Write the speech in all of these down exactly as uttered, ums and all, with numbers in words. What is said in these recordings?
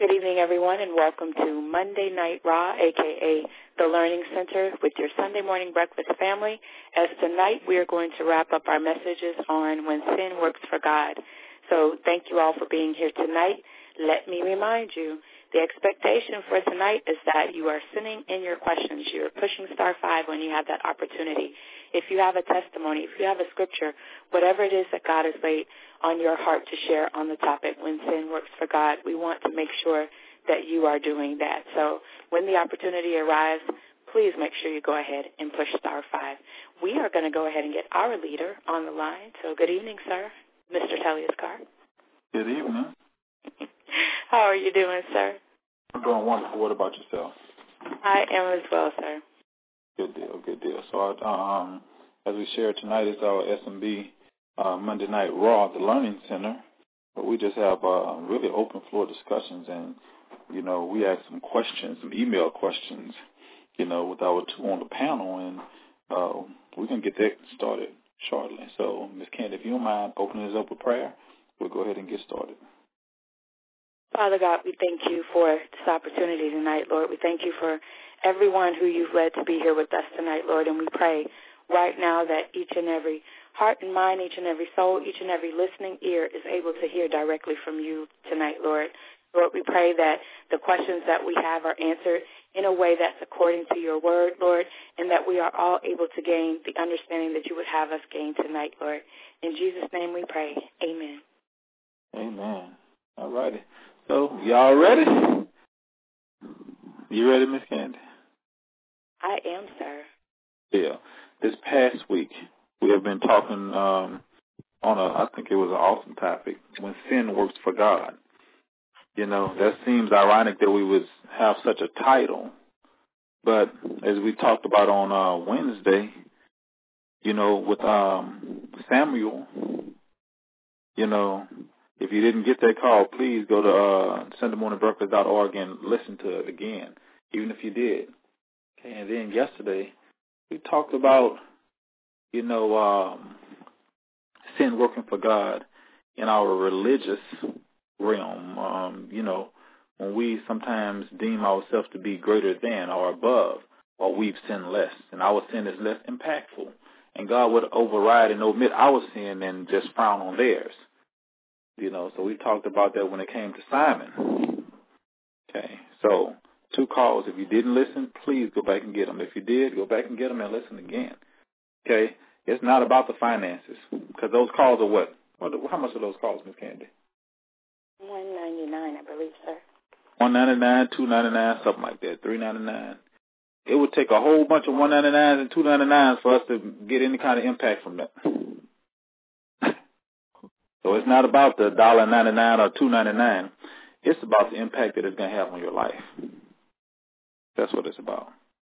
Good evening, everyone, and welcome to Monday Night Raw, a k a the Learning Center, with your Sunday morning breakfast family, as tonight we are going to wrap up our messages on When Sin Works for God. So thank you all for being here tonight. Let me remind you, the expectation for tonight is that you are sending in your questions. You're pushing star five when you have that opportunity. If you have a testimony, if you have a scripture, whatever it is that God has laid on your heart to share on the topic, When Sin Works for God, we want to make sure that you are doing that. So when the opportunity arrives, please make sure you go ahead and push star five. We are going to go ahead and get our leader on the line. So good evening, sir, Mister Telius Carr. Good evening. How are you doing, sir? I'm doing wonderful. What about yourself? I am as well, sir. Good deal, good deal. So um, as we share tonight is our S M B uh, Monday Night Raw, the Learning Center. But we just have uh, really open floor discussions, and, you know, we ask some questions, some email questions, you know, with our two on the panel, and uh, we're going to get that started shortly. So, Miz Candy, if you don't mind opening us up with prayer, we'll go ahead and get started. Father God, we thank you for this opportunity tonight, Lord. We thank you for everyone who you've led to be here with us tonight, Lord, and we pray right now that each and every heart and mind, each and every soul, each and every listening ear is able to hear directly from you tonight, Lord. Lord, we pray that the questions that we have are answered in a way that's according to your word, Lord, and that we are all able to gain the understanding that you would have us gain tonight, Lord. In Jesus' name we pray. Amen. Amen. All righty. So, y'all ready? You ready, Miss Candy? I am, sir. Yeah. This past week, we have been talking um, on a, I think it was an awesome topic, when sin works for God. You know, that seems ironic that we would have such a title. But as we talked about on uh, Wednesday, you know, with um, Samuel, you know, if you didn't get that call, please go to uh, sunday morning breakfast dot org and listen to it again, even if you did. Okay, and then yesterday, we talked about, you know, um, sin working for God in our religious realm. Um, you know, when we sometimes deem ourselves to be greater than or above, or we've sinned less, and our sin is less impactful. And God would override and omit our sin and just frown on theirs. You know, so we talked about that when it came to Simon. Okay, so two calls. If you didn't listen, please go back and get them. If you did, go back and get them and listen again. Okay, it's not about the finances, because those calls are what? what? How much are those calls, Miss Candy? One ninety nine, I believe, sir. One ninety nine, two ninety nine, something like that. Three ninety nine. It would take a whole bunch of one ninety nines and two ninety nines for us to get any kind of impact from that. So it's not about the dollar ninety nine or two ninety nine. It's about the impact that it's going to have on your life. That's what it's about.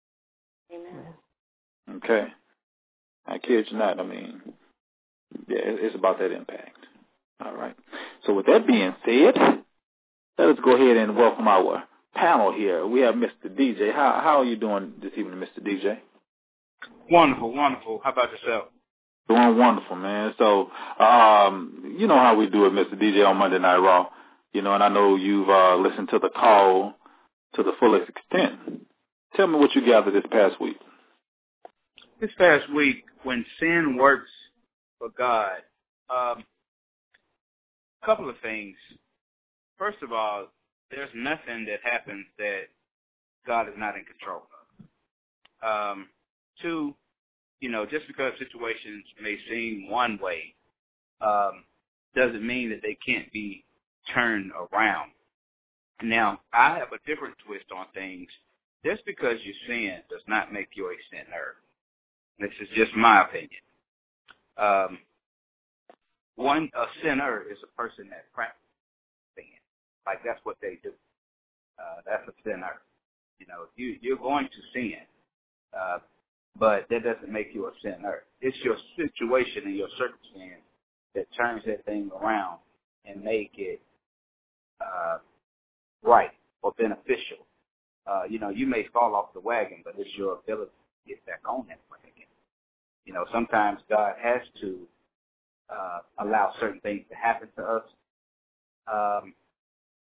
Amen. Okay. I kid you not. I mean, yeah, it's about that impact. All right. So with that being said, let us go ahead and welcome our panel here. We have Mister D J. How how are you doing this evening, Mister D J? Wonderful, wonderful. How about yourself? Doing wonderful, man. So, um, you know how we do it, Mister D J, on Monday Night Raw. You know, and I know you've uh, listened to the call to the fullest extent. Tell me what you gathered this past week. This past week, when sin works for God, um, a couple of things. First of all, there's nothing that happens that God is not in control of. Um, two, you know, just because situations may seem one way, um, doesn't mean that they can't be turned around. Now, I have a different twist on things. Just because you sin does not make you a sinner. This is just my opinion. Um, one, a sinner is a person that practices sin. Like, that's what they do. Uh, that's a sinner. You know, you, you're going to sin. Uh, But that doesn't make you a sinner. It's your situation and your circumstance that turns that thing around and make it uh, right or beneficial. Uh, you know, you may fall off the wagon, but it's your ability to get back on that wagon. You know, sometimes God has to uh, allow certain things to happen to us. Um,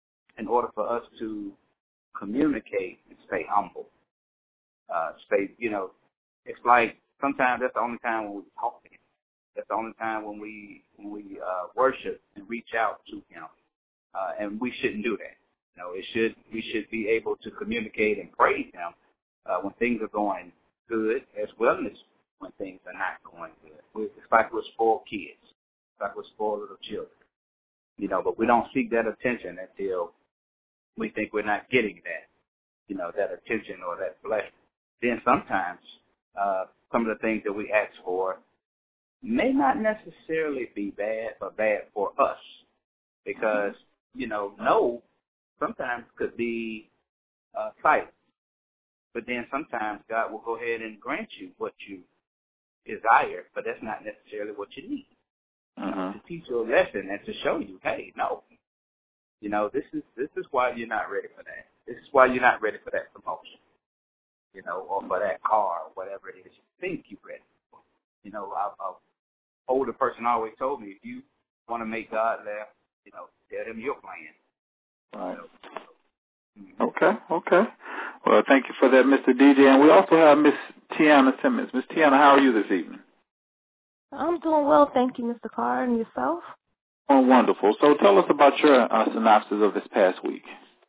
in order for us to communicate and stay humble. Uh, stay, you know, it's like sometimes that's the only time when we talk to him. That's the only time when we when we uh, worship and reach out to him. Uh, and we shouldn't do that. You know, it should we should be able to communicate and praise him uh, when things are going good, as well as when things are not going good. We, it's like we're spoiled kids. It's like we're spoiled little children. You know, but we don't seek that attention until we think we're not getting that, you know, that attention or that blessing. Then sometimes uh, some of the things that we ask for may not necessarily be bad, but bad for us. Because, you know, no sometimes could be uh, silent. But then sometimes God will go ahead and grant you what you desire, but that's not necessarily what you need. Uh-huh. You know, to teach you a lesson and to show you, hey, no. You know, this is this is why you're not ready for that. This is why you're not ready for that promotion. You know, or for that car, or whatever it is you think you're ready for. You know, a, a older person always told me, if you want to make God laugh, you know, tell him your plan. Right. You know, mm-hmm. Okay, okay. Well, thank you for that, Mister D J. And we also have Miss Tiana Simmons. Miss Tiana, how are you this evening? I'm doing well, thank you, Mister Carr, and yourself? Oh, wonderful. So tell us about your uh, synopsis of this past week.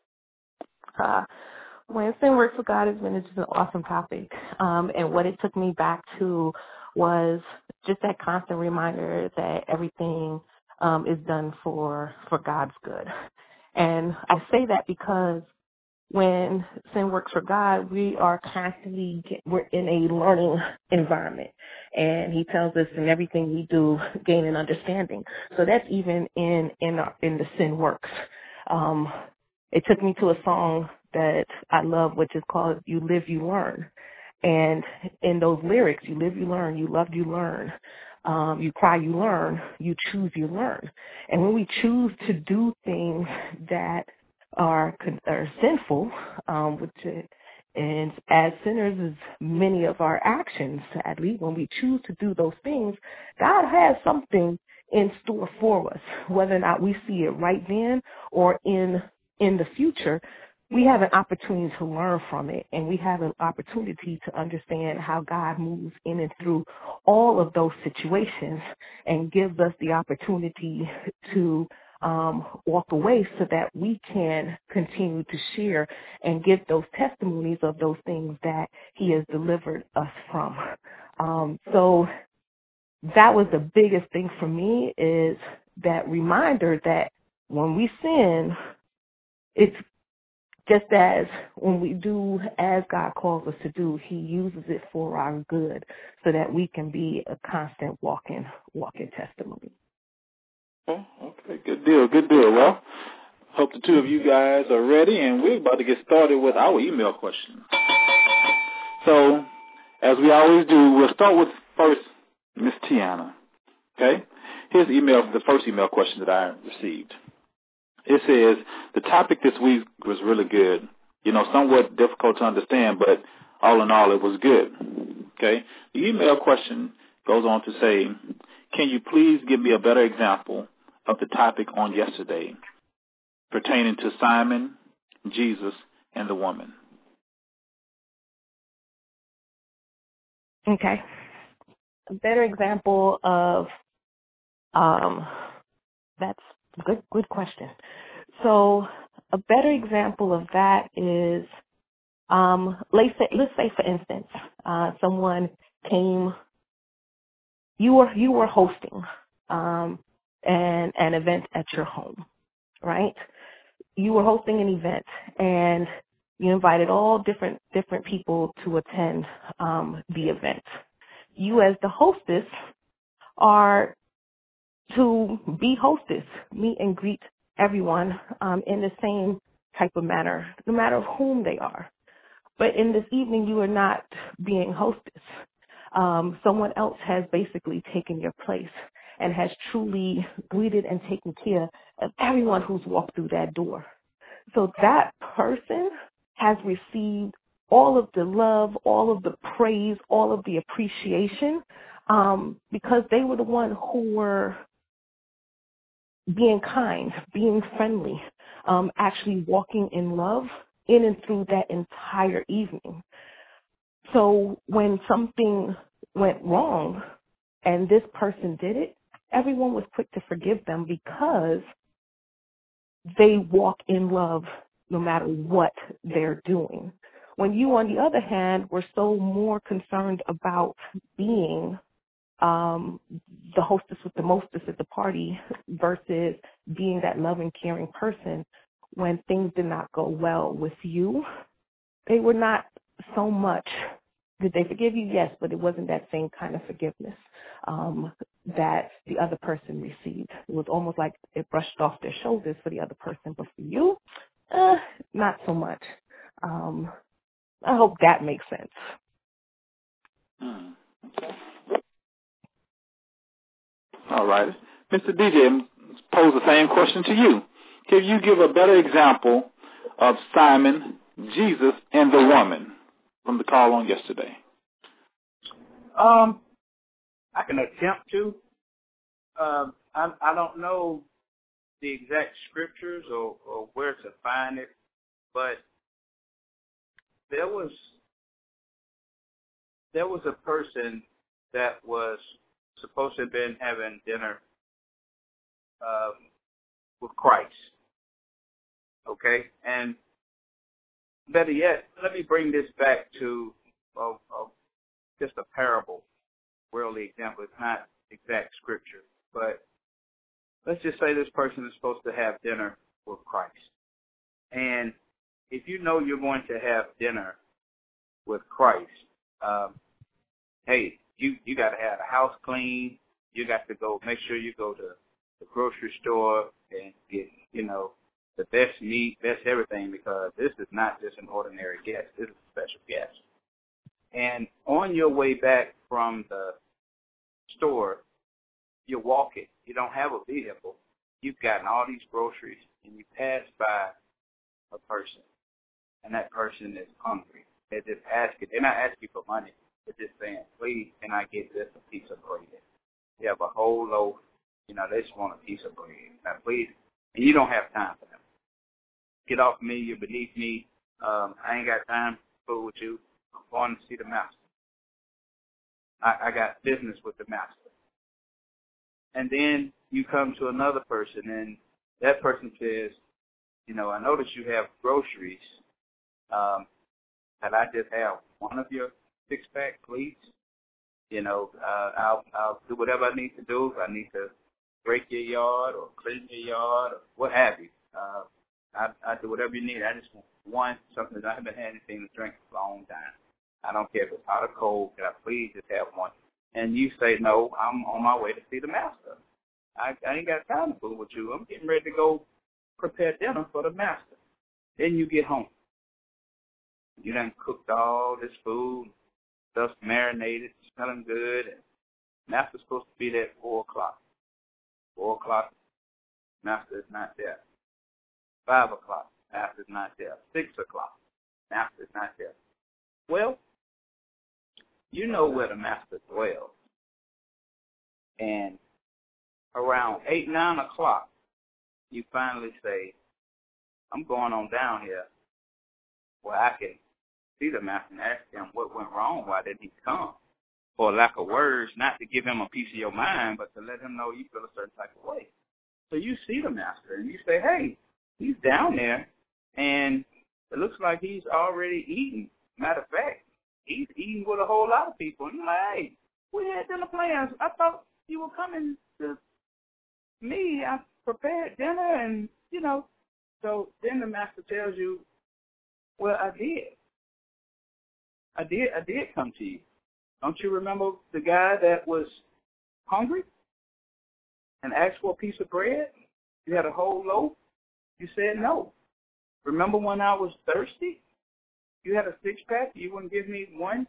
Uh, when Sin Works for God has been just an awesome topic, um, and what it took me back to was just that constant reminder that everything um, is done for, for God's good. And I say that because when Sin Works for God, we are constantly, get, we're in a learning environment. And he tells us in everything we do, gain an understanding. So that's even in, in, our, in the Sin Works. Um, it took me to a song that I love, which is called You Live, You Learn. And in those lyrics, you live, you learn, you love, you learn. Um, you cry, you learn, you choose, you learn. And when we choose to do things that are, are sinful, um, which and as sinners is many of our actions, sadly, when we choose to do those things, God has something in store for us, whether or not we see it right then or in in the future. We have an opportunity to learn from it, and we have an opportunity to understand how God moves in and through all of those situations and gives us the opportunity to um, walk away so that we can continue to share and give those testimonies of those things that he has delivered us from. Um, so that was the biggest thing for me, is that reminder that when we sin, it's just as when we do as God calls us to do, he uses it for our good so that we can be a constant walking, walking testimony. Okay, okay, good deal, good deal. Well, hope the two of you guys are ready, and we're about to get started with our email questions. So, as we always do, we'll start with first Miss Tiana. Okay? Here's email, the first email question that I received. It says, the topic this week was really good. You know, somewhat difficult to understand, but all in all, it was good. Okay? The email question goes on to say, can you please give me a better example of the topic on yesterday pertaining to Simon, Jesus, and the woman? Okay. A better example of, um, that's a good, good question. So a better example of that is, um, let's say, let's say for instance, uh, someone came, you were, you were hosting, um, an, an event at your home, right? You were hosting an event and you invited all different, different people to attend, um, the event. You as the hostess are to be hostess, meet and greet everyone um, in the same type of manner, no matter whom they are. But in this evening, you are not being hostess. Um, someone else has basically taken your place and has truly greeted and taken care of everyone who's walked through that door. So that person has received all of the love, all of the praise, all of the appreciation, um, because they were the one who were being kind, being friendly, um, actually walking in love in and through that entire evening. So when something went wrong and this person did it, everyone was quick to forgive them because they walk in love no matter what they're doing. When you, on the other hand, were so more concerned about being um, the hostess with the mostest at the party versus being that loving, caring person, when things did not go well with you, they were not so much. Did they forgive you? Yes, but it wasn't that same kind of forgiveness um, that the other person received. It was almost like it brushed off their shoulders for the other person, but for you, uh, not so much. Um, I hope that makes sense. Hmm. All right. Mister D J, pose the same question to you. Can you give a better example of Simon, Jesus, and the woman from the call on yesterday? Um, I can attempt to. Um, I, I don't know the exact scriptures or, or where to find it, but there was there was a person that was supposed to have been having dinner um, with Christ. Okay, and better yet, let me bring this back to uh, uh, just a parable, worldly example. It's not exact scripture, but let's just say this person is supposed to have dinner with Christ. And if you know you're going to have dinner with Christ, um, hey, you, you got to have the house clean. You got to go, make sure you go to the grocery store and get, you know, the best meat, best everything, because this is not just an ordinary guest. This is a special guest. And on your way back from the store, you're walking. You don't have a vehicle. You've gotten all these groceries, and you pass by a person, and that person is hungry. They're just asking. They're not asking for money. They're just saying, please, can I get this a piece of bread? You have a whole loaf. You know, they just want a piece of bread. Now, please, and you don't have time for them. Get off me. You're beneath me. Um, I ain't got time to fool with you. I'm going to see the master. I, I got business with the master. And then you come to another person, and that person says, you know, I notice you have groceries. Um, can I just have one of your six-pack, please? You know, uh, I'll, I'll do whatever I need to do. If I need to break your yard or clean your yard or what have you. Uh, I, I do whatever you need. I just want one, something that I haven't had anything to drink for a long time. I don't care if it's hot or cold. Can I please just have one? And you say, no, I'm on my way to see the master. I, I ain't got time to fool with you. I'm getting ready to go prepare dinner for the master. Then you get home. You done cooked all this food, stuff marinated, smelling good, and master's supposed to be there at four o'clock. Four o'clock, master is not there. Five o'clock, master's not there. Six o'clock, master's not there. Well, you know where the master dwells. And around eight, nine o'clock, you finally say, I'm going on down here where I can see the master and ask him what went wrong, why didn't he come? For lack of words, not to give him a piece of your mind, but to let him know you feel a certain type of way. So you see the master and you say, hey, he's down there and it looks like he's already eating. Matter of fact, he's eating with a whole lot of people. And you're like, hey, we had dinner plans. I thought you were coming to me. I prepared dinner and, you know. So then the master tells you, well, I did. I did. I did come to you. Don't you remember the guy that was hungry and asked for a piece of bread? You had a whole loaf. You said no. Remember when I was thirsty? You had a six-pack. You wouldn't give me one.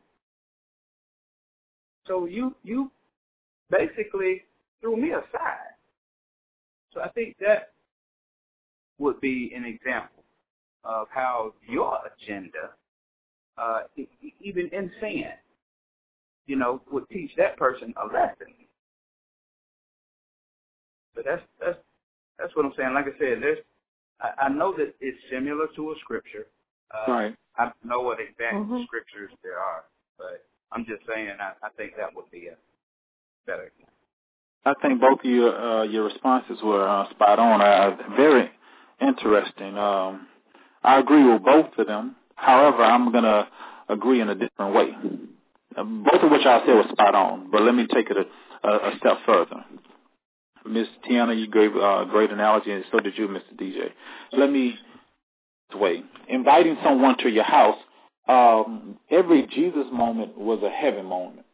So you you basically threw me aside. So I think that would be an example of how your agenda, uh, even in sin, you know, would teach that person a lesson. So that's that's that's what I'm saying. Like I said, there's I, I know that it's similar to a scripture. Uh, right. I don't know what exact mm-hmm. scriptures there are, but I'm just saying I, I think that would be a better. I think both of your uh, your responses were uh, spot on. Uh, very interesting. Um, I agree with both of them. However, I'm going to agree in a different way. Uh, both of which I said was spot on, but let me take it a, a, a step further. Miss Tiana, you gave a great analogy, and so did you, Mister D J. Let me way. Inviting someone to your house, um, every Jesus moment was a heaven moment.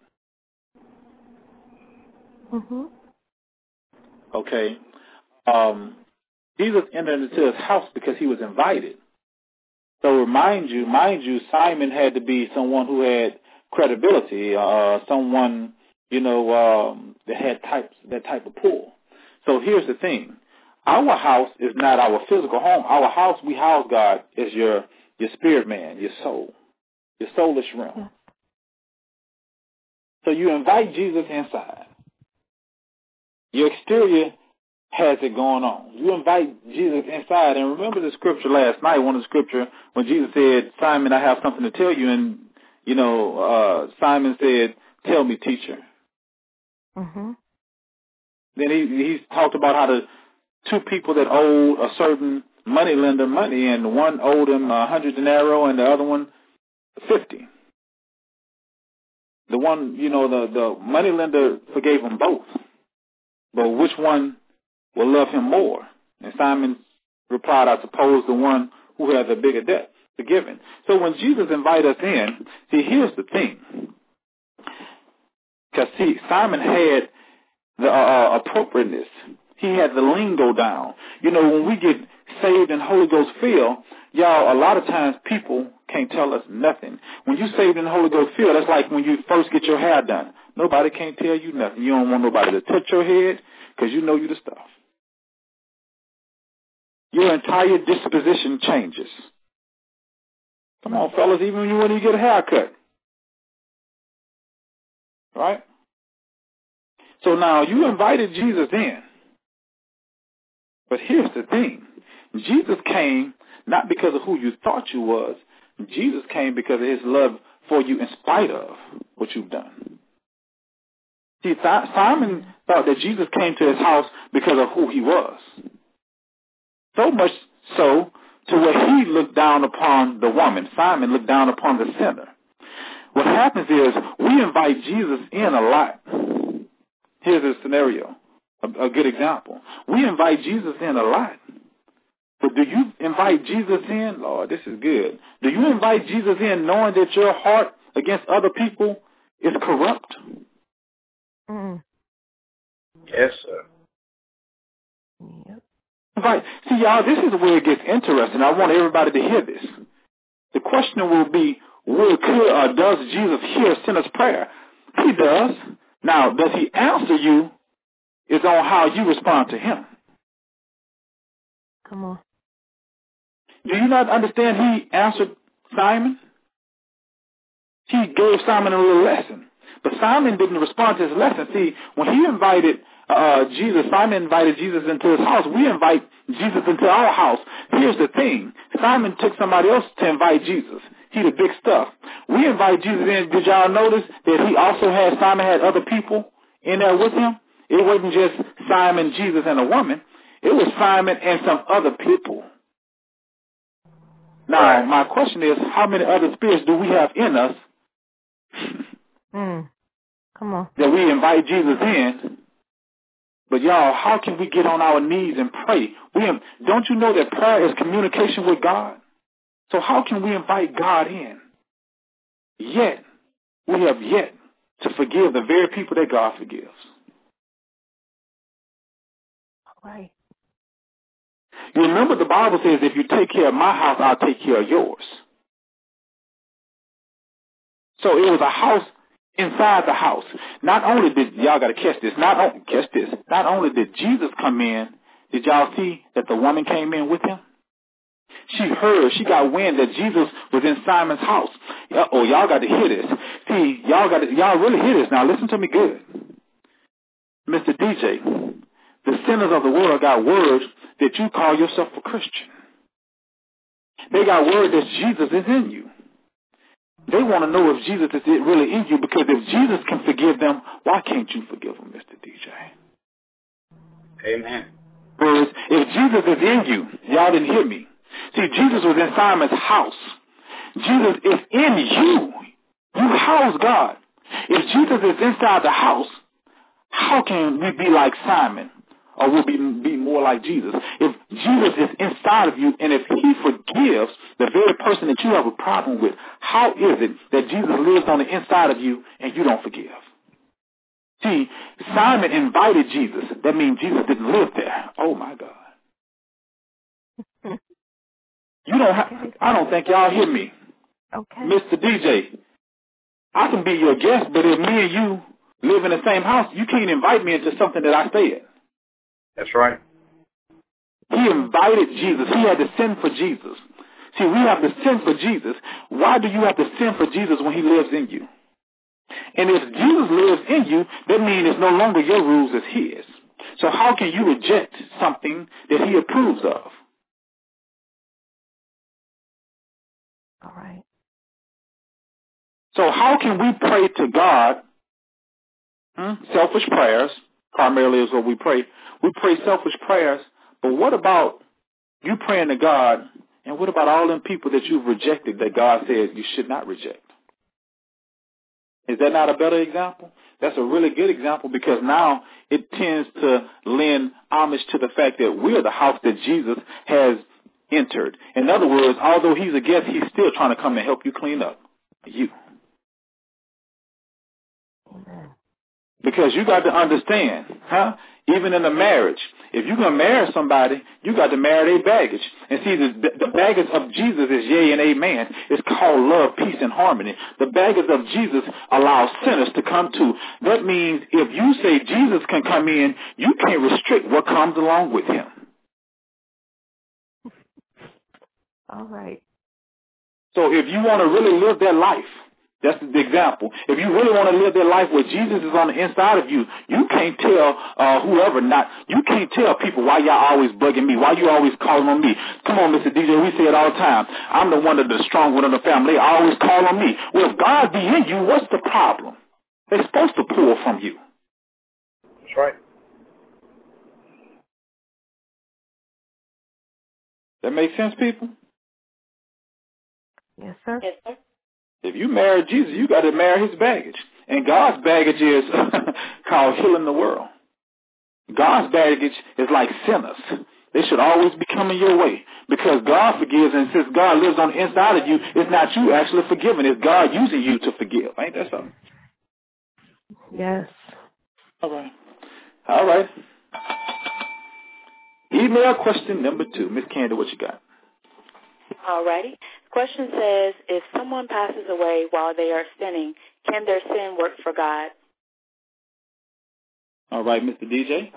Mm-hmm. Okay? Um, Jesus entered into his house because he was invited. So mind you, mind you, Simon had to be someone who had credibility, uh, someone, you know, um, that had types, that type of pull. So here's the thing. Our house is not our physical home. Our house, we house God as your, your spirit man, your soul, your soulish realm. Yeah. So you invite Jesus inside. Your exterior has it going on. You invite Jesus inside. And remember the scripture last night, one of the scripture, when Jesus said, Simon, I have something to tell you. And, you know, uh, Simon said, tell me, teacher. Mm-hmm. Then he, he talked about how the two people that owed a certain money lender money, and one owed him a hundred denarii and the other one fifty. The one, you know, the, the money lender forgave them both. But which one will love him more? And Simon replied, I suppose the one who has a bigger debt forgiven. So when Jesus invited us in, see, here's the thing. Because, see, Simon had the uh, appropriateness. He had the lingo down. You know, when we get saved and Holy Ghost filled, y'all, a lot of times people can't tell us nothing. When you saved in the Holy Ghost filled, that's like when you first get your hair done. Nobody can't tell you nothing. You don't want nobody to touch your head because you know you the stuff. Your entire disposition changes. Come on, fellas, even when you get a haircut. Right? So now you invited Jesus in. But here's the thing. Jesus came not because of who you thought you was. Jesus came because of his love for you in spite of what you've done. See, Simon thought that Jesus came to his house because of who he was. So much so to where he looked down upon the woman. Simon looked down upon the sinner. What happens is we invite Jesus in a lot. Here's a scenario, a, a good example. We invite Jesus in a lot. But do you invite Jesus in? Lord, this is good. Do you invite Jesus in knowing that your heart against other people is corrupt? Mm. Yes, sir. Yep. Right. See, y'all, this is where it gets interesting. I want everybody to hear this. The question will be, will, could, or does Jesus hear a sinner's prayer? He does. Now, does he answer you is on how you respond to him. Come on. Do you not understand he answered Simon? He gave Simon a little lesson. But Simon didn't respond to his lesson. See, when he invited uh, Jesus, Simon invited Jesus into his house. We invite Jesus into our house. Here's the thing. Simon took somebody else to invite Jesus. He the big stuff. We invite Jesus in. Did y'all notice that he also had, Simon had other people in there with him? It wasn't just Simon, Jesus, and a woman. It was Simon and some other people. Now, right. My question is, how many other spirits do we have in us mm. Come on. that we invite Jesus in? But y'all, how can we get on our knees and pray? We don't you know that prayer is communication with God? So how can we invite God in? Yet, we have yet to forgive the very people that God forgives. Right. You remember the Bible says, if you take care of my house, I'll take care of yours. So it was a house inside the house. Not only did, y'all got to catch this, not only, catch this, not only did Jesus come in, did y'all see that the woman came in with him? She heard, she got wind that Jesus was in Simon's house. Oh, y'all got to hear this. See, y'all got to, y'all really hear this. Now listen to me good. Mister D J, the sinners of the world got word that you call yourself a Christian. They got word that Jesus is in you. They want to know if Jesus is really in you, because if Jesus can forgive them, why can't you forgive them, Mister D J? Amen. Whereas if Jesus is in you, y'all didn't hear me. See, Jesus was in Simon's house. Jesus is in you. You house God. If Jesus is inside the house, how can we be like Simon? Or we'll be, be more like Jesus? If Jesus is inside of you, and if he forgives the very person that you have a problem with, how is it that Jesus lives on the inside of you and you don't forgive? See, Simon invited Jesus. That means Jesus didn't live there. Oh, my God. You don't have, I don't think y'all hear me. Okay. Mister D J, I can be your guest, but if me and you live in the same house, you can't invite me into something that I said. That's right. He invited Jesus. He had to sin for Jesus. See, we have to sin for Jesus. Why do you have to sin for Jesus when he lives in you? And if Jesus lives in you, that means it's no longer your rules, it's his. So how can you reject something that he approves of? All right. So how can we pray to God? Hmm? Selfish prayers, primarily is what we pray. We pray selfish prayers, but what about you praying to God, and what about all them people that you've rejected that God says you should not reject? Is that not a better example? That's a really good example, because now it tends to lend homage to the fact that we're the house that Jesus has entered. In other words, although he's a guest, he's still trying to come and help you clean up. You. Amen. Because you got to understand, huh? Even in a marriage, if you're going to marry somebody, you got to marry their baggage. And see, the, the baggage of Jesus is yea and amen. It's called love, peace, and harmony. The baggage of Jesus allows sinners to come to. That means if you say Jesus can come in, you can't restrict what comes along with him. All right. So if you want to really live that life, that's the example. If you really want to live that life where Jesus is on the inside of you, you can't tell uh, whoever not. You can't tell people why y'all always bugging me, why you always calling on me. Come on, Mister D J, we say it all the time. I'm the one of the strong one of the family. They always call on me. Well, if God be in you, what's the problem? They're supposed to pour from you. That's right. That makes sense, people? Yes, sir. Yes, sir. If you marry Jesus, you got to marry his baggage. And God's baggage is called healing the world. God's baggage is like sinners. They should always be coming your way, because God forgives, and since God lives on the inside of you, it's not you actually forgiving. It's God using you to forgive. Ain't that something? Yes. All right. All right. Email question number two. Miss Candy, what you got? All righty. Question says, if someone passes away while they are sinning, can their sin work for God? All right, Mister D J.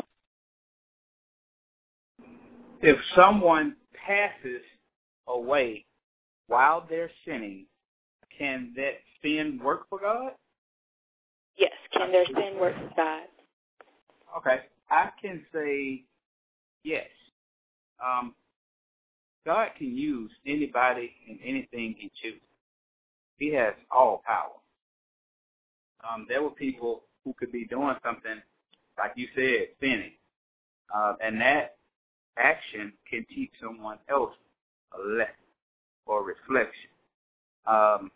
If someone passes away while they're sinning, can that sin work for God? Yes. Can their sin work for God? Okay. I can say yes. Um, God can use anybody and anything he chooses. He has all power. Um, there were people who could be doing something, like you said, sinning. Uh, and that action can teach someone else a lesson or reflection. Um,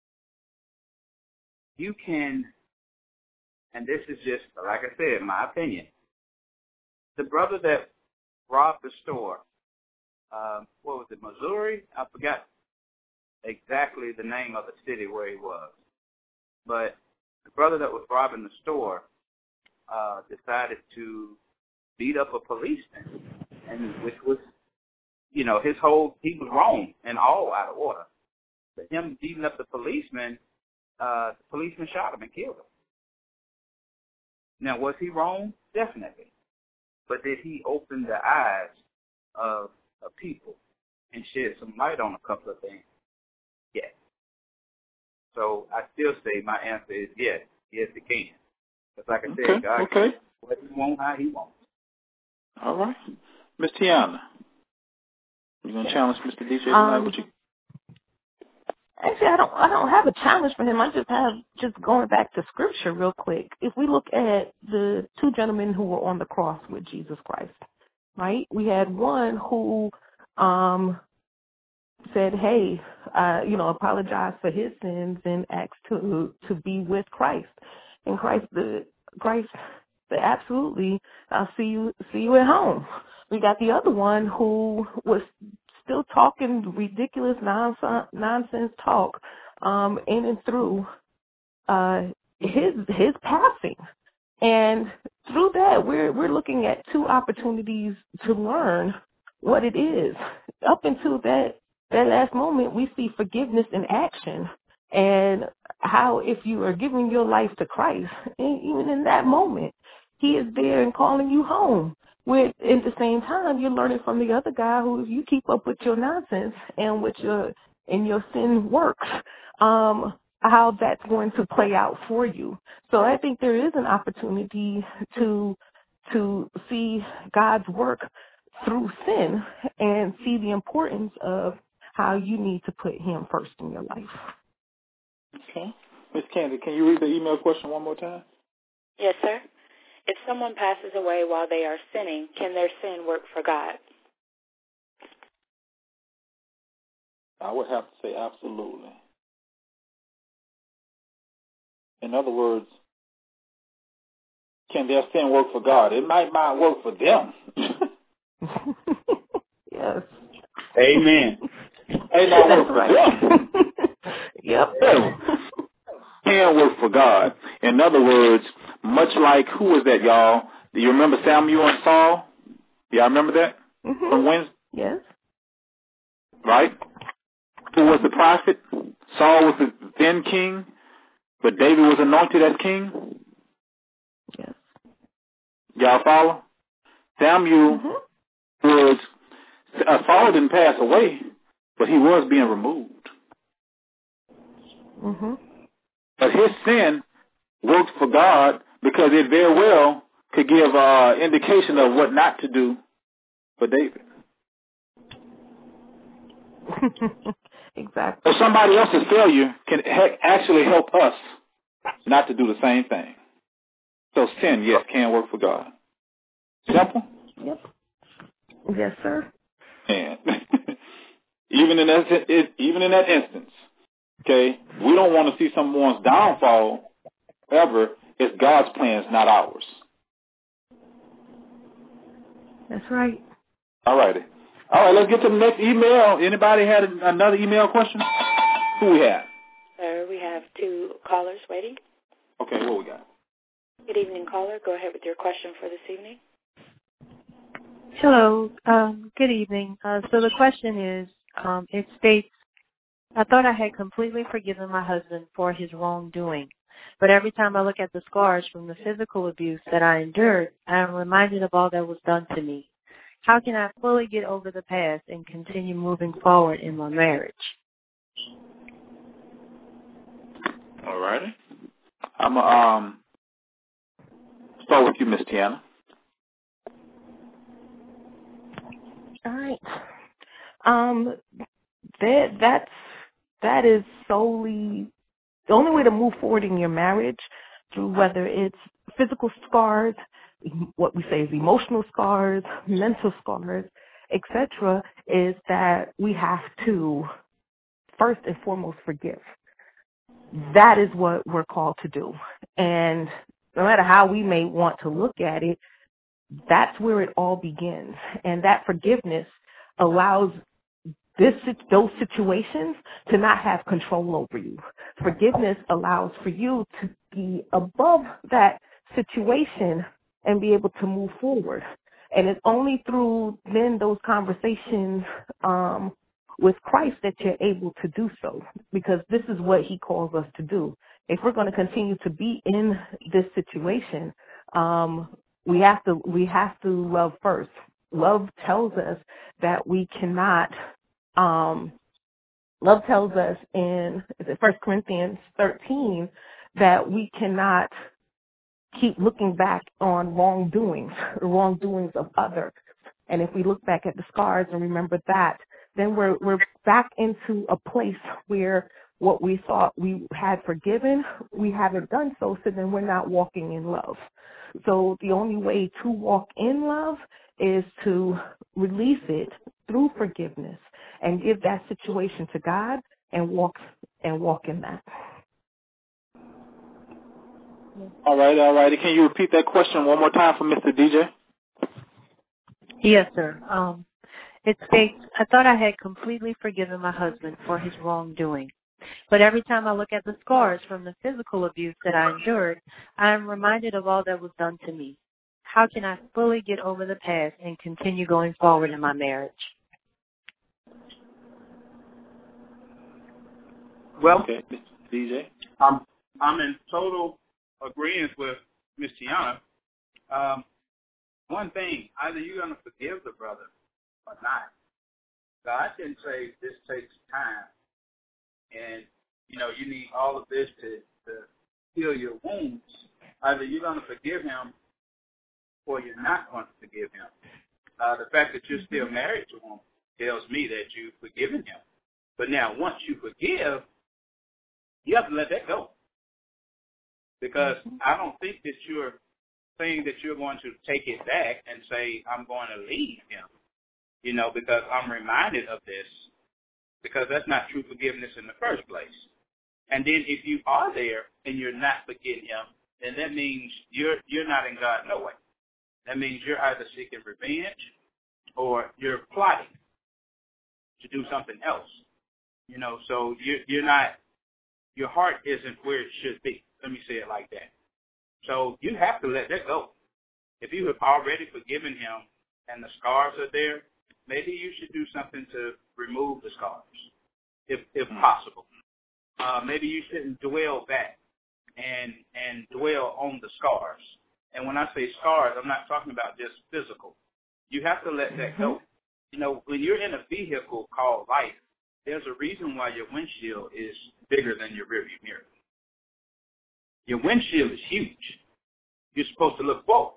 you can, and this is just, like I said, my opinion, the brother that robbed the store, uh, what was it, Missouri? I forgot exactly the name of the city where he was. But the brother that was robbing the store uh, decided to beat up a policeman, and which was, you know, his whole, he was wrong and all out of order. But him beating up the policeman, uh, the policeman shot him and killed him. Now, was he wrong? Definitely. But did he open the eyes of, of people and shed some light on a couple of things? Yes. So I still say my answer is yes. Yes, it can. Because like I said, Okay, God okay. can do what he wants, how he wants. All right. Miss Tiana, you gonna challenge Mister D J tonight? Um, What you? Actually, I don't. I don't have a challenge for him. I just have just going back to scripture real quick. If we look at the two gentlemen who were on the cross with Jesus Christ, right? We had one who um, said, "Hey, uh, you know, apologize for his sins and asked to to be with Christ." And Christ, the Christ, said, "Absolutely, I'll see you see you at home." We got the other one who was still talking ridiculous nonsense, nonsense talk, um, in and through uh, his his passing. And through that, we're we're looking at two opportunities to learn what it is. Up until that that last moment, we see forgiveness in action, and how if you are giving your life to Christ, and even in that moment, He is there and calling you home. With at the same time, you're learning from the other guy who, if you keep up with your nonsense and with your and your sin works, um, how that's going to play out for you. So I think there is an opportunity to to see God's work through sin and see the importance of how you need to put Him first in your life. Okay. Miss Candy, can you read the email question one more time? Yes, sir. If someone passes away while they are sinning, can their sin work for God? I would have to say absolutely. In other words, can their sin work for God? It might not work for them. Yes. Amen. It not work for right. them. Yep. Can work for God. In other words, much like, who was that, y'all? Do you remember Samuel and Saul? Y'all remember that? Mm-hmm. From Wednesday? Yes. Right? Who was the prophet? Saul was the then king, but David was anointed as king. Yes. Y'all follow? Samuel Mm-hmm. was, uh, Saul didn't pass away, but he was being removed. Mm-hmm. But his sin worked for God because it very well could give uh, indication of what not to do for David. Exactly. So somebody else's failure can he- actually help us not to do the same thing. So sin, yes, can work for God. Simple? Yep. Yes, sir. And even in that, it, even in that instance, okay, we don't want to see someone's downfall ever. It's God's plans, not ours. That's right. All righty. All right, let's get to the next email. Anybody had another email question? Who we have? Sir, we have two callers waiting. Okay, what we got? Good evening, caller. Go ahead with your question for this evening. Hello. Um, good evening. Uh, so the question is, um, it states, I thought I had completely forgiven my husband for his wrongdoing, but every time I look at the scars from the physical abuse that I endured, I am reminded of all that was done to me. How can I fully get over the past and continue moving forward in my marriage? All righty. I'm going to um, start with you, Miss Tiana. All right. Um, that that's that is solely the only way to move forward in your marriage, through whether it's physical scars, what we say is emotional scars, mental scars, et cetera, is that we have to first and foremost forgive. That is what we're called to do. And no matter how we may want to look at it, that's where it all begins. And that forgiveness allows this those situations to not have control over you. Forgiveness allows for you to be above that situation and be able to move forward. And it's only through then those conversations um, with Christ that you're able to do so, because this is what He calls us to do. If we're going to continue to be in this situation, um, we have to we have to love first. Love tells us that we cannot. Um, love tells us in First Corinthians thirteen that we cannot keep looking back on wrongdoings, wrongdoings of others. And if we look back at the scars and remember that, then we're we're back into a place where what we thought we had forgiven, we haven't done so, so then we're not walking in love. So the only way to walk in love is to release it through forgiveness and give that situation to God and walk and walk in that. All right, all right. Can you repeat that question one more time for Mister D J? Yes, sir. Um, it states, I thought I had completely forgiven my husband for his wrongdoing. But every time I look at the scars from the physical abuse that I endured, I am reminded of all that was done to me. How can I fully get over the past and continue going forward in my marriage? Well, okay. D J? I'm, I'm in total agreement with Miss Tiana. Um, one thing, either you're going to forgive the brother or not. God didn't say this takes time. And, you know, you need all of this to, to heal your wounds. Either you're going to forgive him or you're not going to forgive him. Uh, the fact that you're still married to him tells me that you've forgiven him. But now, once you forgive, you have to let that go. Because I don't think that you're saying that you're going to take it back and say, I'm going to leave him, you know, because I'm reminded of this. Because that's not true forgiveness in the first place. And then if you are there and you're not forgetting him, then that means you're you're not in God no way. That means you're either seeking revenge or you're plotting to do something else. You know, so you're, you're not, your heart isn't where it should be. Let me say it like that. So you have to let that go. If you have already forgiven him and the scars are there, maybe you should do something to remove the scars, if if possible. Uh, maybe you shouldn't dwell back and and dwell on the scars. And when I say scars, I'm not talking about just physical. You have to let that go. You know, when you're in a vehicle called life, there's a reason why your windshield is bigger than your rearview mirror. Your windshield is huge. You're supposed to look forward.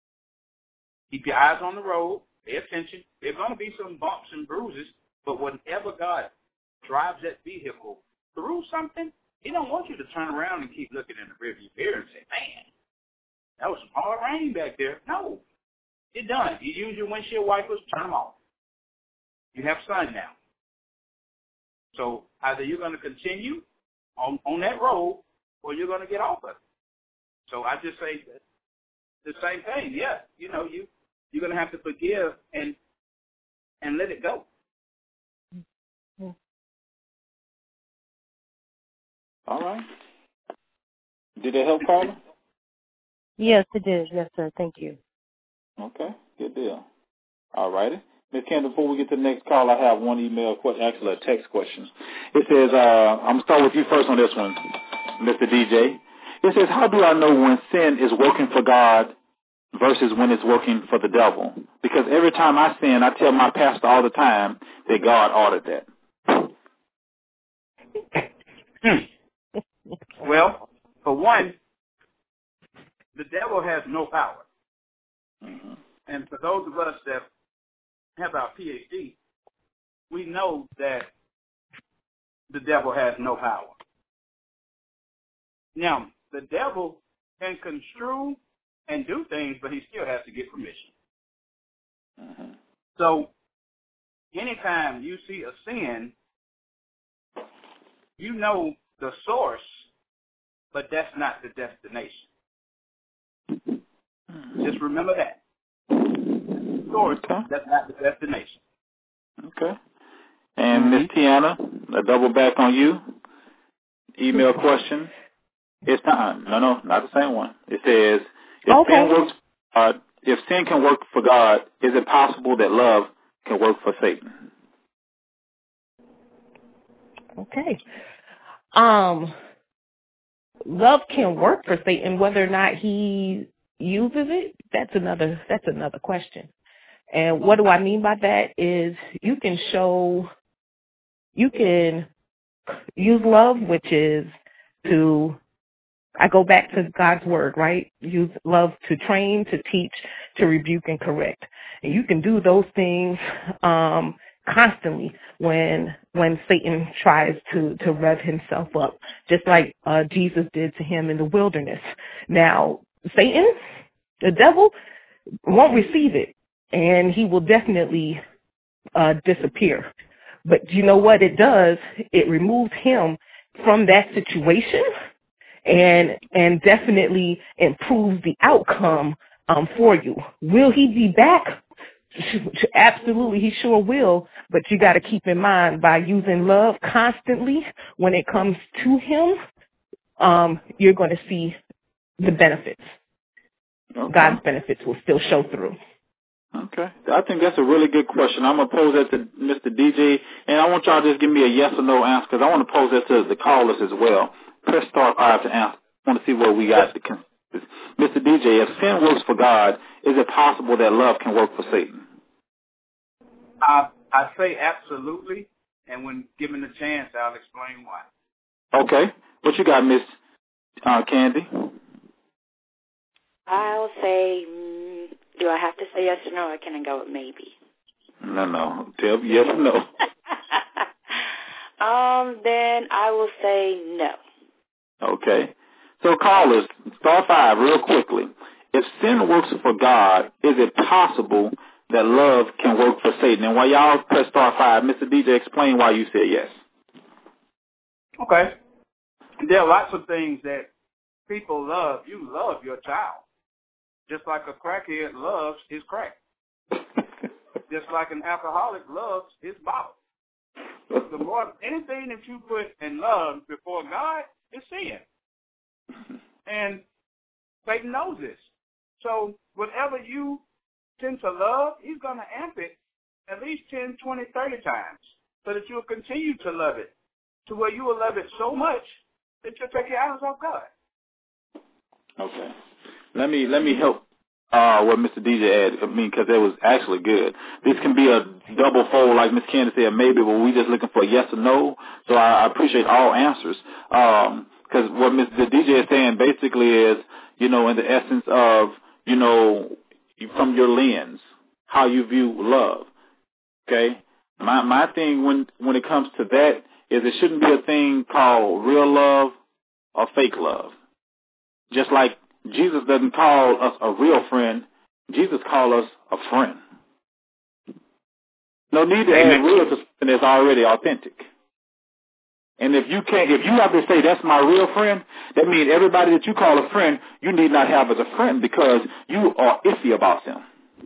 Keep your eyes on the road. Pay attention. There are going to be some bumps and bruises, but whenever God drives that vehicle through something, he don't want you to turn around and keep looking in the rearview mirror and say, man, that was some hard rain back there. No, you're done. You use your windshield wipers, turn them off. You have sun now. So either you're going to continue on, on that road or you're going to get off of it. So I just say the same thing. Yeah, you know, you, you're going to have to forgive and and let it go. Yeah. All right. Did that help, Carla? Yes, it did. Yes, sir. Thank you. Okay, good deal. All righty. Miz Kendall, before we get to the next call, I have one email question, actually a text question. It says, uh, I'm going to start with you first on this one, Mister D J. It says, how do I know when sin is working for God versus when it's working for the devil? Because every time I sin, I tell my pastor all the time that God ordered that. Well, for one, the devil has no power. Mm-hmm. And for those of us that have our P H D, we know that the devil has no power. Now, the devil can construe and do things, but he still has to get permission. Mm-hmm. So, anytime you see a sin, you know the source, but that's not the destination. Mm-hmm. Just remember that. The source, okay. That's not the destination. Okay. And Miss mm-hmm. Tiana, a double back on you. Email question. It's time. No, no, not the same one. It says, if okay. sin works, uh, if sin can work for God, is it possible that love can work for Satan? Okay. Um, love can work for Satan, whether or not he uses it. That's another. That's another question. And what do I mean by that is you can show, you can use love, which is to I go back to God's word, right? Use love to train, to teach, to rebuke, and correct. And you can do those things um, constantly when when Satan tries to, to rev himself up, just like uh, Jesus did to him in the wilderness. Now, Satan, the devil, won't receive it, and he will definitely uh, disappear. But you know what it does? It removes him from that situation and and definitely improves the outcome um, for you. Will he be back? Absolutely, he sure will. But you got to keep in mind, by using love constantly when it comes to him, um, you're going to see the benefits. Okay. God's benefits will still show through. Okay. I think that's a really good question. I'm going to pose that to Mister D J, and I want y'all to just give me a yes or no answer, because I want to pose that to the callers as well. Press star five to answer. I want to see what we got. To con- Mister D J, if sin works for God, is it possible that love can work for Satan? I, I say absolutely, and when given the chance, I'll explain why. Okay. What you got, Miss uh, Candy? I'll say, mm, do I have to say yes or no, or can I go with maybe? No, no. Tell me yes or no. um, then I will say no. Okay. So callers, star five real quickly. If sin works for God, is it possible that love can work for Satan? And while y'all press star five, Mister D J, explain why you said yes. Okay. There are lots of things that people love. You love your child. Just like a crackhead loves his crack. Just like an alcoholic loves his bottle. The more anything that you put in love before God is sin. And Satan knows this. So whatever you tend to love, he's going to amp it at least ten, twenty, thirty times so that you'll continue to love it, to where you will love it so much that you'll take your eyes off God. Okay. Let me let me help uh, what Mister D J added. I mean, because it was actually good. This can be a double fold, like Miss Candace said, maybe, but we just looking for a yes or no. So I, I appreciate all answers. Because um, what Mister D J is saying basically is, you know, in the essence of, you know, from your lens, how you view love. Okay. My my thing when when it comes to that is it shouldn't be a thing called real love or fake love. Just like Jesus doesn't call us a real friend, Jesus calls us a friend. No need to add real to something that's already authentic. And if you can't, if you have to say that's my real friend, that means everybody that you call a friend, you need not have as a friend because you are iffy about them.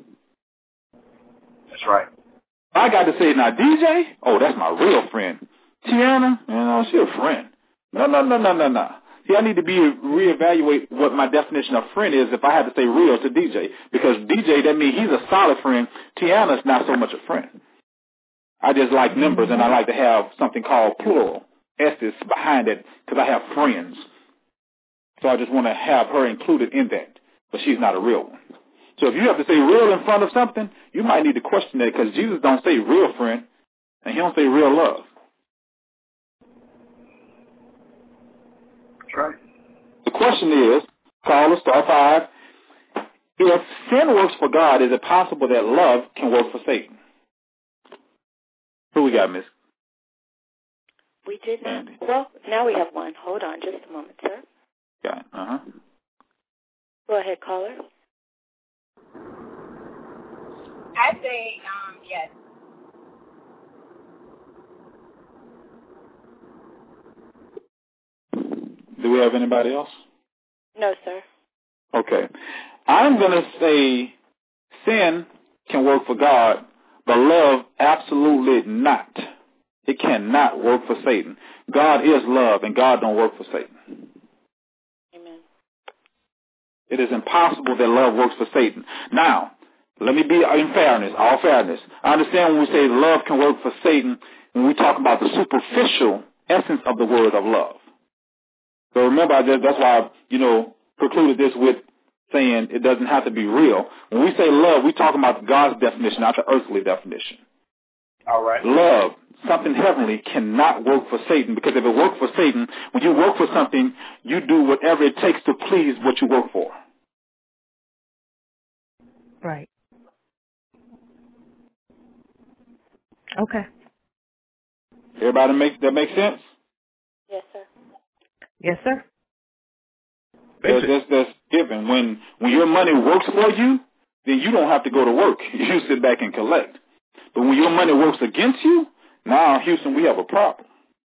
That's right. I got to say now, D J, oh, that's my real friend. Tiana, you know, she a friend. No, no, no, no, no, no. See, I need to be reevaluate what my definition of friend is if I had to say real to D J. Because D J, that means he's a solid friend. Tiana's not so much a friend. I just like numbers, and I like to have something called plural, S's behind it, because I have friends. So I just want to have her included in that. But she's not a real one. So if you have to say real in front of something, you might need to question that, because Jesus don't say real friend, and he don't say real love. That's right. The question is, caller star five, if sin works for God, is it possible that love can work for Satan? Who we got, Miss? We did not. Well, now we have one. Hold on just a moment, sir. Got it. Uh-huh. Go ahead, caller. I say um, yes. Do we have anybody else? No, sir. Okay. I'm going to say sin can work for God, but love absolutely not. It cannot work for Satan. God is love, and God don't work for Satan. Amen. It is impossible that love works for Satan. Now, let me be in fairness, all fairness. I understand when we say love can work for Satan, when we talk about the superficial essence of the word of love. So remember, I just, that's why I, you know, precluded this with saying it doesn't have to be real. When we say love, we're talking about God's definition, not the earthly definition. All right. Love, something heavenly cannot work for Satan, because if it worked for Satan, when you work for something, you do whatever it takes to please what you work for. Right. Okay. Everybody make that make sense? Yes, sir. Yes, sir. That's, that's, that's given. When when your money works for you, then you don't have to go to work. You sit back and collect. But when your money works against you, now, Houston, we have a problem.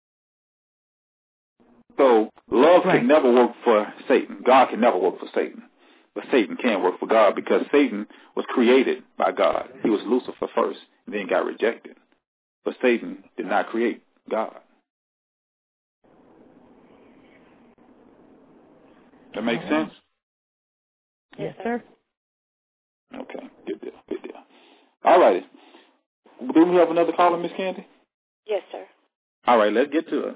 So love Right. can never work for Satan. God can never work for Satan. But Satan can work for God, because Satan was created by God. He was Lucifer first and then got rejected. But Satan did not create God. That makes sense? Yes, sir. Okay, good deal, good deal. All righty. Do we have another caller, Miss Candy? Yes, sir. All right, let's get to it.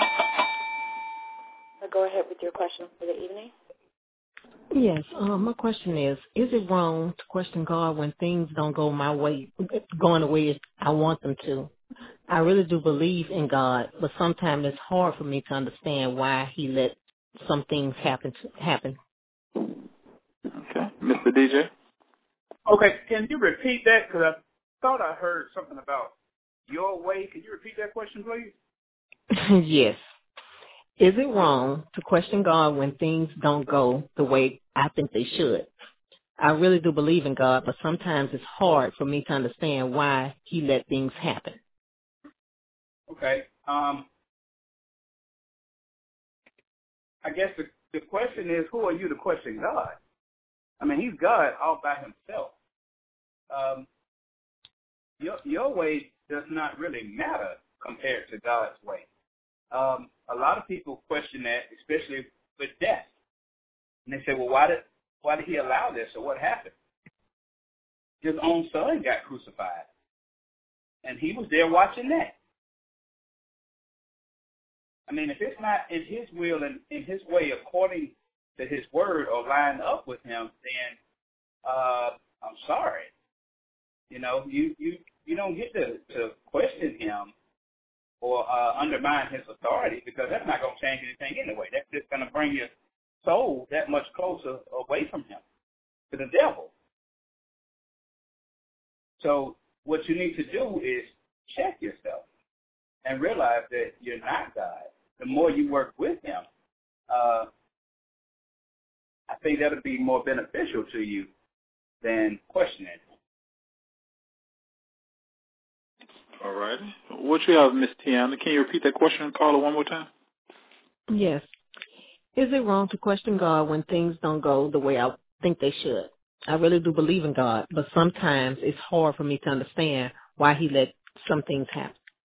Go ahead with your question for the evening. Yes, um, my question is, is it wrong to question God when things don't go my way, going the way I want them to? I really do believe in God, but sometimes it's hard for me to understand why he let some things happen. To, happen. Okay. Mister D J? Okay, can you repeat that? Because I thought I heard something about your way. Can you repeat that question, please? Yes. Is it wrong to question God when things don't go the way I think they should? I really do believe in God, but sometimes it's hard for me to understand why he let things happen. Okay. Um, I guess the, the question is, who are you to question God? I mean, he's God all by himself. Um, your, your way does not really matter compared to God's way. Um, a lot of people question that, especially with death. And they say, well, why did why did he allow this, or what happened? His own son got crucified, and he was there watching that. I mean, if it's not in his will and in his way according to his word or line up with him, then uh, I'm sorry. You know, you, you, you don't get to, to question him or uh, undermine his authority, because that's not going to change anything anyway. That's just going to bring your soul that much closer away from him, to the devil. So what you need to do is check yourself and realize that you're not God. The more you work with him, uh, I think that'll be more beneficial to you than questioning. All right. What you have, Miss Tiana? Can you repeat that question, caller, one more time? Yes. Is it wrong to question God when things don't go the way I think they should? I really do believe in God, but sometimes it's hard for me to understand why he let some things happen.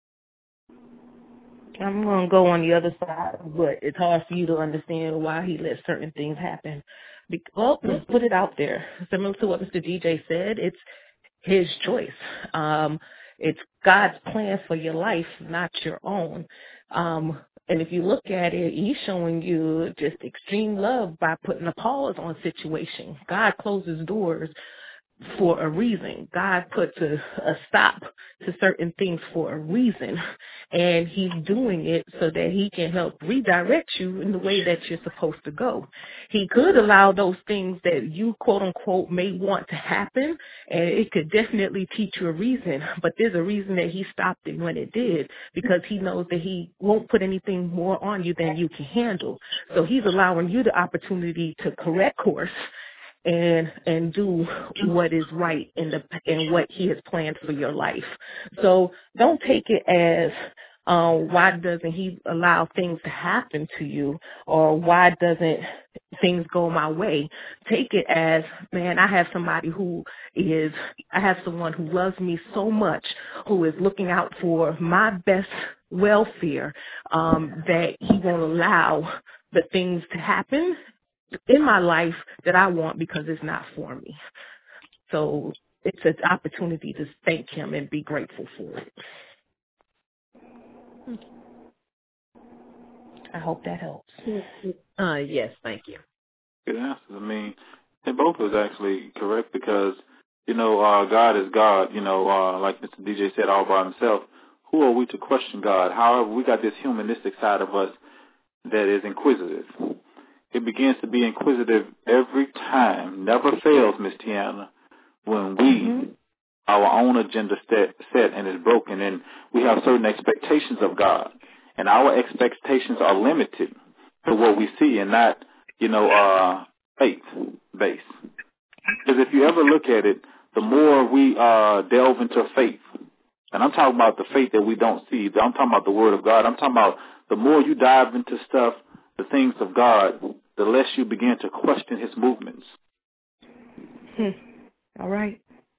I'm going to go on the other side, but it's hard for you to understand why he let certain things happen. Be- well, let's put it out there. Similar to what Mister D J said, it's his choice. Um, it's God's plan for your life, not your own. Um, and if you look at it, he's showing you just extreme love by putting a pause on a situation. God closes doors for a reason. God puts a, a stop to certain things for a reason. And he's doing it so that he can help redirect you in the way that you're supposed to go. He could allow those things that you, quote unquote, may want to happen, and it could definitely teach you a reason. But there's a reason that he stopped it when it did, because he knows that he won't put anything more on you than you can handle. So he's allowing you the opportunity to correct course and and do what is right in the in what he has planned for your life. So don't take it as um, why doesn't he allow things to happen to you, or why doesn't things go my way? Take it as, man, I have somebody who is, I have someone who loves me so much, who is looking out for my best welfare, um, that he won't allow the things to happen in my life that I want, because it's not for me. So it's an opportunity to thank him and be grateful for it. I hope that helps. Uh, yes, thank you. Good answers. I mean, they both was actually correct, because, you know, uh, God is God, you know, uh, like Mister D J said, all by himself. who are we to question God? However, we got this humanistic side of us that is inquisitive. It begins to be inquisitive every time, never fails, Miss Tiana, when we, mm-hmm. our own agenda set, set and is broken, and we have certain expectations of God, and our expectations are limited to what we see and not, you know, uh, faith-based. Because if you ever look at it, the more we uh, delve into faith, and I'm talking about the faith that we don't see, I'm talking about the Word of God, I'm talking about the more you dive into stuff, the things of God, the less you begin to question His movements. Hmm. All right.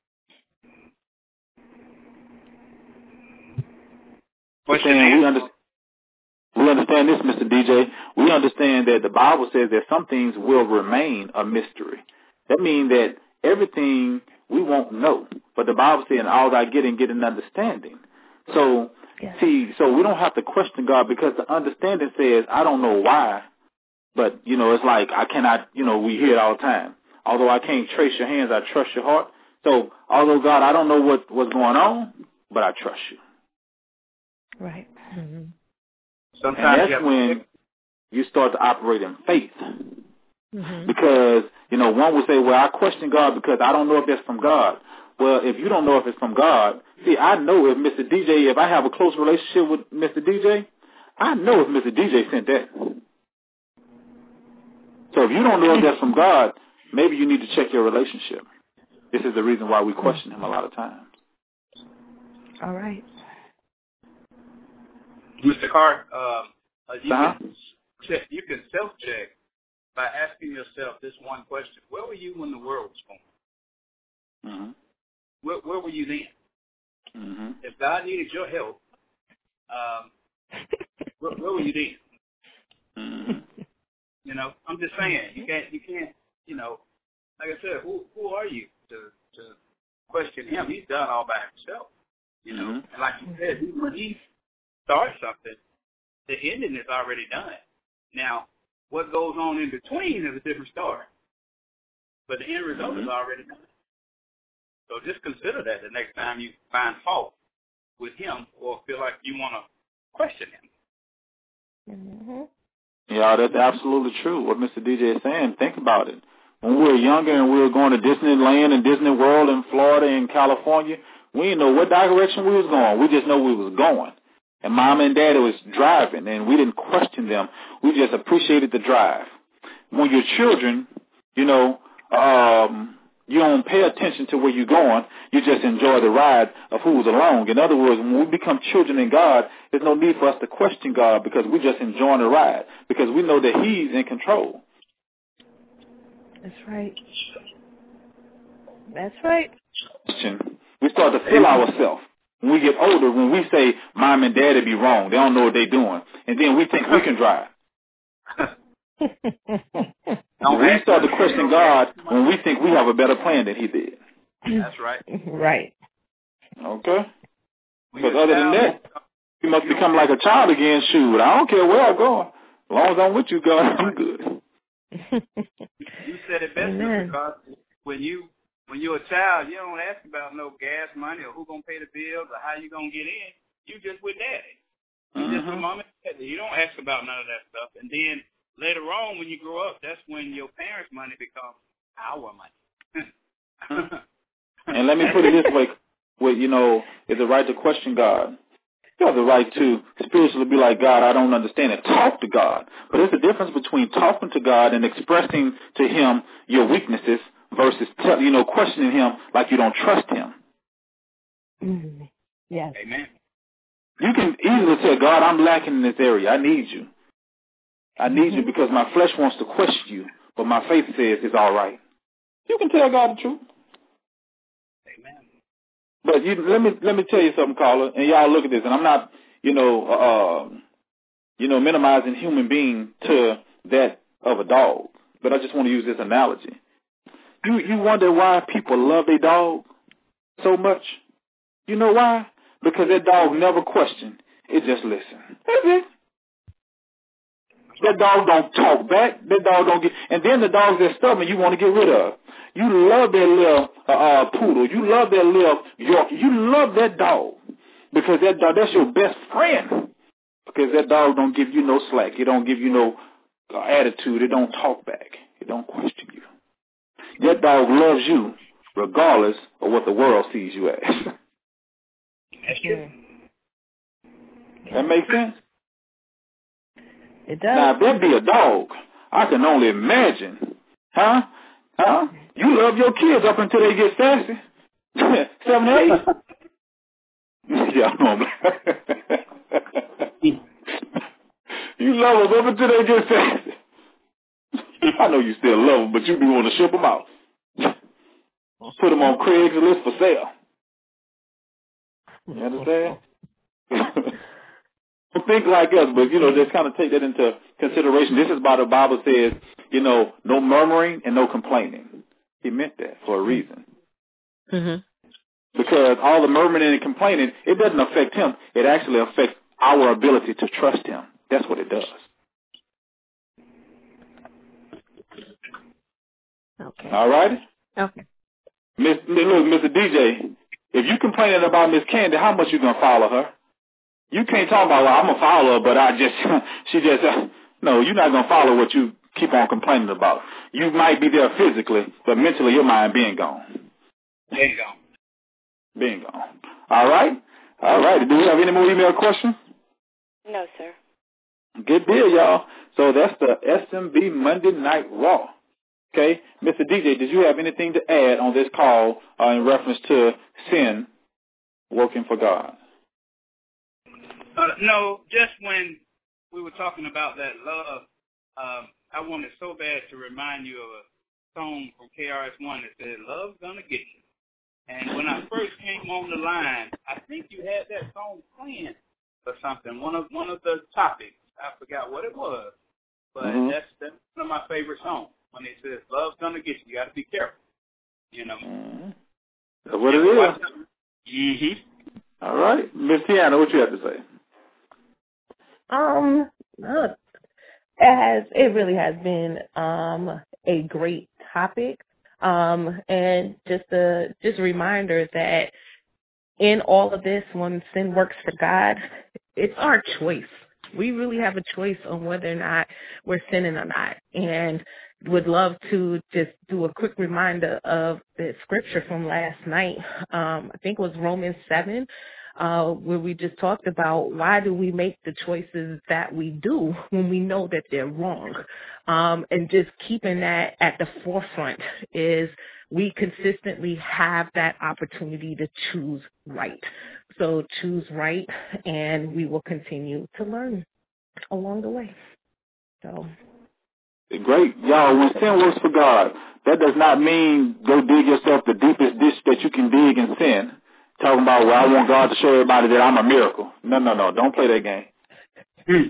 What's your name? We, under, we understand this, Mister D J. We understand that the Bible says that some things will remain a mystery. That means that everything we won't know. But the Bible says, in all thy getting, get an understanding. So, yeah. see, so we don't have to question God because the understanding says, I don't know why, but, you know, it's like I cannot, you know, we hear it all the time. Although I can't trace your hands, I trust your heart. So, although, God, I don't know what, what's going on, but I trust you. Right. Mm-hmm. Sometimes and that's you when you start to operate in faith. Mm-hmm. Because, you know, one would say, well, I question God because I don't know if that's from God. Well, if you don't know if it's from God, see, I know if Mister D J, if I have a close relationship with Mister D J, I know if Mister D J sent that. So if you don't know if that's from God, maybe you need to check your relationship. This is the reason why we question Him a lot of times. All right. Mister Carr, um, uh, you, uh-huh. can check, you can self-check by asking yourself this one question. Where were you when the world was born? Mm-hmm. Where, where were you then? Mm-hmm. If God needed your help, um, where, where were you then? Mm-hmm. You know, I'm just saying, you can't, you can't, you know, like I said, who who are you to, to question Him? He's done all by Himself, you know. Mm-hmm. And like you said, when He starts something, the ending is already done. Now, what goes on in between is a different story. But the end result mm-hmm. is already done. So just consider that the next time you find fault with Him or feel like you want to question Him. Mm-hmm. Yeah, that's absolutely true, what Mister D J is saying. Think about it. When we were younger and we were going to Disneyland and Disney World in Florida and California, we didn't know what direction we was going. We just know we was going. And Mom and Daddy was driving, and we didn't question them. We just appreciated the drive. When you're children, you know, um, you don't pay attention to where you're going. You just enjoy the ride of who's along. In other words, when we become children in God, there's no need for us to question God because we just enjoy the ride because we know that He's in control. That's right. That's right. We start to feel ourselves. When we get older, when we say Mom and Daddy be wrong, they don't know what they're doing, and then we think we can drive. We start to question God when we think we have a better plan than He did. That's right. Right. Okay. Because other than that, you must become like a child again. Shoot, I don't care where I'm going. As long as I'm with you, God, I'm good. You said it best, Mister Carr. When you when you're a child, you don't ask about no gas money or who gonna pay the bills or how you gonna get in. You just with Daddy. You mm-hmm. just with Mom and Daddy. You don't ask about none of that stuff. And then later on, when you grow up, that's when your parents' money becomes our money. And let me put it this way: with you know, is the right to question God. You have the right to spiritually be like, God, I don't understand it. Talk to God. But there's a difference between talking to God and expressing to Him your weaknesses versus, tell, you know, questioning Him like you don't trust Him. Mm-hmm. Yes. Amen. You can easily say, God, I'm lacking in this area. I need you. I need mm-hmm. you because my flesh wants to question you, but my faith says it's all right. You can tell God the truth. Amen. But you, let me let me tell you something, caller, and y'all look at this. And I'm not, you know, uh, you know, minimizing human being to that of a dog. But I just want to use this analogy. You you wonder why people love their dog so much? You know why? Because that dog never questions. It just listens. That's it. That dog don't talk back. That dog don't get, and then the dogs that stubborn you want to get rid of. You love that little uh, uh, poodle. You love that little Yorkie. You love that dog. Because that dog, that's your best friend. Because that dog don't give you no slack. It don't give you no uh, attitude. It don't talk back. It don't question you. That dog loves you regardless of what the world sees you as. That's true. That makes sense? It does. Now, if that be a dog, I can only imagine. Huh? Huh? You love your kids up until they get sassy. Seven, eight. Yeah, I know. You love them up until they get sassy. I know you still love them, but you be wanting to ship them out. Put them on Craigslist for sale. You understand? Don't think like us, but, you know, just kind of take that into consideration. This is why the Bible says, you know, no murmuring and no complaining. He meant that for a reason. Mm-hmm. Because all the murmuring and complaining, it doesn't affect him. It actually affects our ability to trust him. That's what it does. Okay. All right? Okay. Miss, look, Mister D J, if you complaining about Miss Candy, how much you going to follow her? You can't talk about, well, I'm going to follow her, but I just, she just, uh, no, you're not going to follow what you keep on complaining about. You might be there physically, but mentally your mind being gone. Being gone. Being gone. All right? All right. Do we have any more email questions? No, sir. Good deal, y'all. So that's the S M B Monday Night Raw. Okay? Mister D J, did you have anything to add on this call uh, in reference to sin working for God? Uh, no, just when we were talking about that love, um, I wanted so bad to remind you of a song from K R S One that said, "Love's Gonna Get You." And when I first came on the line, I think you had that song playing or something, one of one of the topics. I forgot what it was, but mm-hmm. that's, that's one of my favorite songs. When it says, "Love's Gonna Get You," you got to be careful, you know. Mm-hmm. That's what it is. Mm-hmm. All right. Miss Tiana, what you have to say? Um, uh, it has, it really has been um, a great topic. Um, and just a, just a reminder that in all of this, when sin works for God, it's our choice. We really have a choice on whether or not we're sinning or not. And would love to just do a quick reminder of the scripture from last night. Um, I think it was Romans seven. Uh, where we just talked about why do we make the choices that we do when we know that they're wrong. Um, and just keeping that at the forefront is we consistently have that opportunity to choose right. So choose right, and we will continue to learn along the way. So great. Y'all, when sin works for God, that does not mean go dig yourself the deepest ditch that you can dig in sin. Talking about, well, I want God to show everybody that I'm a miracle. No, no, no. Don't play that game. Hmm.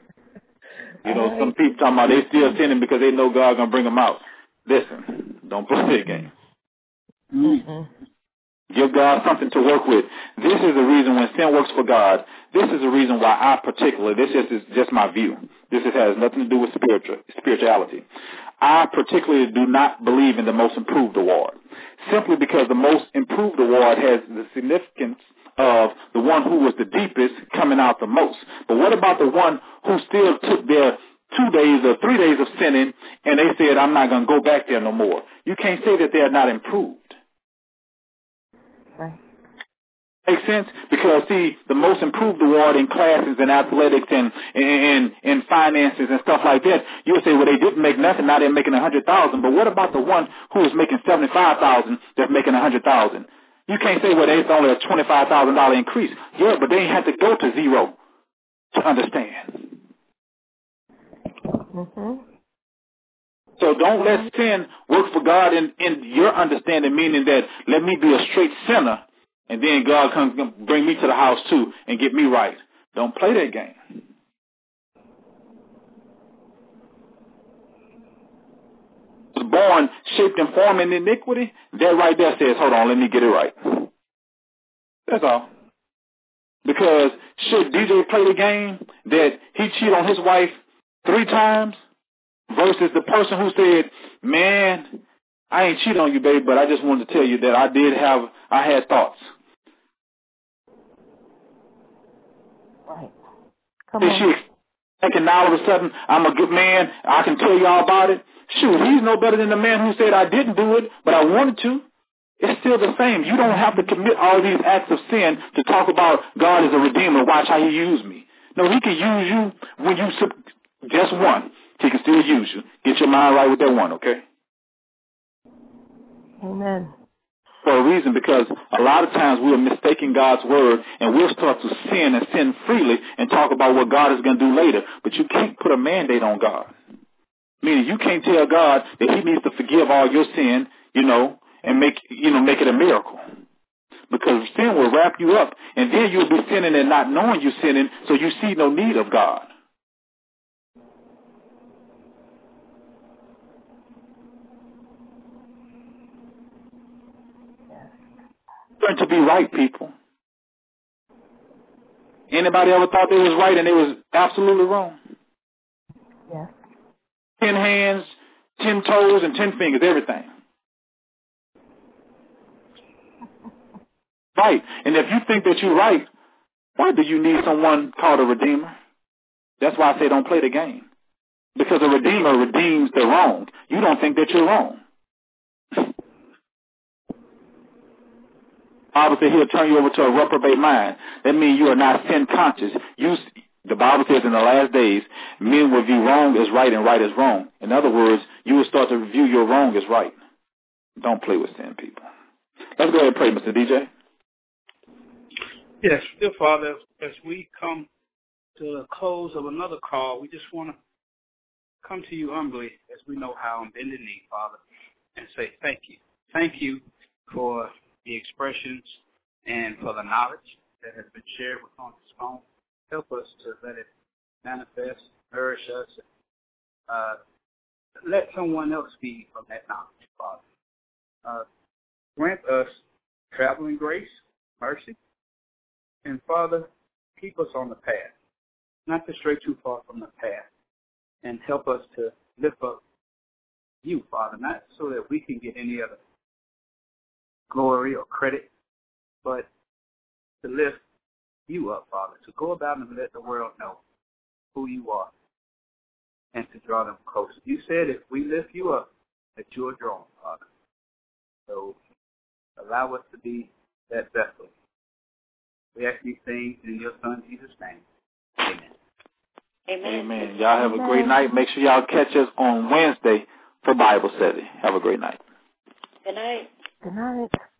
You know, some people talking about they still sinning because they know God's going to bring them out. Listen, don't play that game. Mm-hmm. Give God something to work with. This is the reason when sin works for God, this is the reason why I particularly, this is just my view. This is, has nothing to do with spiritual, spirituality. I particularly do not believe in the most improved award, simply because the most improved award has the significance of the one who was the deepest coming out the most. But what about the one who still took their two days or three days of sinning and they said, I'm not going to go back there no more? You can't say that they are not improved. Right. Makes sense? Because, see, the most improved award in classes and athletics and in in finances and stuff like that, you'll say, well, they didn't make nothing, now they're making one hundred thousand dollars. But what about the one who is making seventy-five thousand dollars that's making one hundred thousand dollars? You can't say, well, it's only a twenty-five thousand dollars increase. Yeah, but they ain't have to go to zero to understand. Mm-hmm. So don't let sin work for God in, in your understanding, meaning that let me be a straight sinner, and then God comes bring me to the house too and get me right. Don't play that game. Was born, shaped, and formed in iniquity. That right there says, hold on, let me get it right. That's all. Because should D J play the game that he cheated on his wife three times versus the person who said, man, I ain't cheating on you, babe, but I just wanted to tell you that I did have, I had thoughts. Right. Come Is on. she thinking now all of a sudden, I'm a good man, I can tell you all about it? Shoot, he's no better than the man who said I didn't do it, but I wanted to. It's still the same. You don't have to commit all these acts of sin to talk about God as a redeemer. Watch how he used me. No, he can use you when you just one. He can still use you. Get your mind right with that one, okay? Amen. For a reason, because a lot of times we are mistaking God's word and we'll start to sin and sin freely and talk about what God is going to do later. But you can't put a mandate on God. Meaning you can't tell God that he needs to forgive all your sin, you know, and make, you know, make it a miracle. Because sin will wrap you up and then you'll be sinning and not knowing you're sinning, so you see no need of God. Learn to be right, people. Anybody ever thought they was right and they was absolutely wrong? Yes. Ten hands, ten toes, and ten fingers, everything. Right. And if you think that you're right, why do you need someone called a redeemer? That's why I say don't play the game. Because a redeemer redeems the wrong. You don't think that you're wrong. The Bible says he'll turn you over to a reprobate mind. That means you are not sin conscious. You, the Bible says in the last days, men will view wrong as right and right as wrong. In other words, you will start to view your wrong as right. Don't play with sin, people. Let's go ahead and pray, Mister D J. Yes, dear Father, as we come to the close of another call, we just want to come to you humbly as we know how and bend the knee, Father, and say thank you. Thank you for the expressions and for the knowledge that has been shared with on this phone. Help us to let it manifest, nourish us, uh, let someone else feed from that knowledge, Father. Uh, grant us traveling grace, mercy, and Father, keep us on the path, not to stray too far from the path, and help us to lift up you, Father, not so that we can get any other glory or credit, but to lift you up, Father, to go about and let the world know who you are and to draw them closer. You said if we lift you up, that you are drawn, Father. So allow us to be that vessel. We ask these things in your Son, Jesus' name. Amen. Amen. Amen. Y'all have a great night. Make sure y'all catch us on Wednesday for Bible study. Have a great night. Good night. Good night.